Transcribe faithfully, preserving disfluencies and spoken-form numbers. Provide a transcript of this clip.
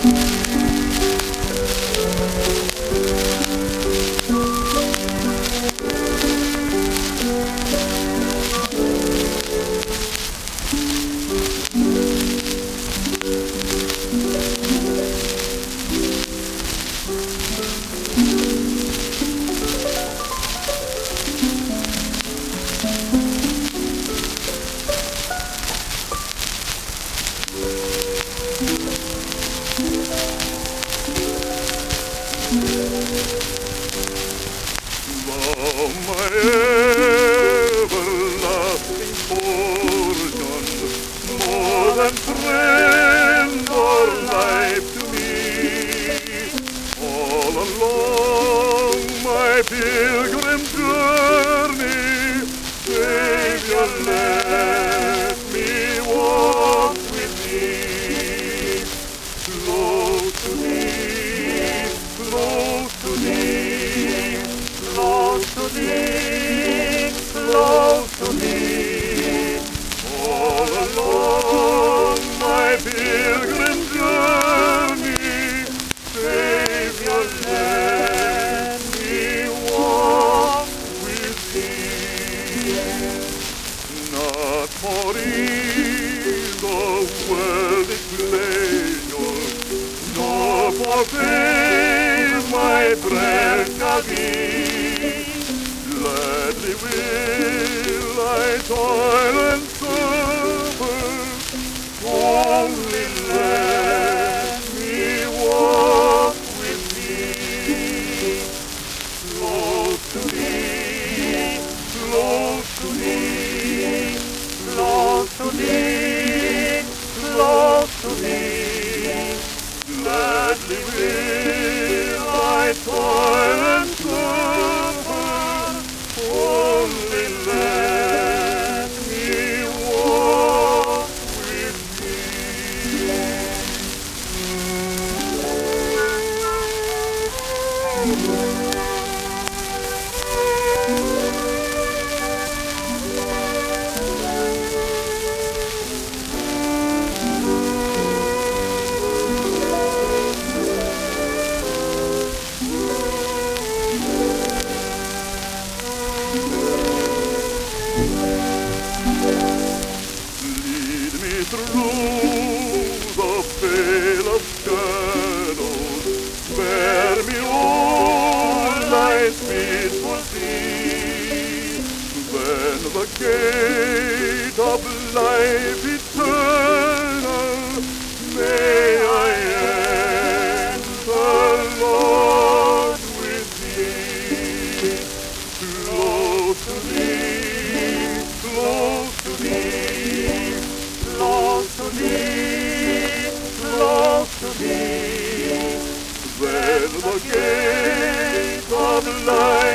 Love, my everlasting portion, more than friend or life to me. All along my pilgrim journey, Savior, let me walk with thee. Close to thee, close to thee, close to thee, close to thee. All along my pilgrim journey, Savior, let me walk with thee. Not for ease or worldly pleasure, nor for fame my breath shall be. Gladly will I toil and suffer, only let me walk with thee. Close to thee, close to thee, close to thee, close to thee. Gladly will I toil and suffer, only let me walk with thee. Lead me through the veil of shadows, bear me o'er life's peaceful sea. Then the gate of life eternal may I enter, Lord, with thee. Close to thee, close to thee, close to thee, close to thee. Then the gate of life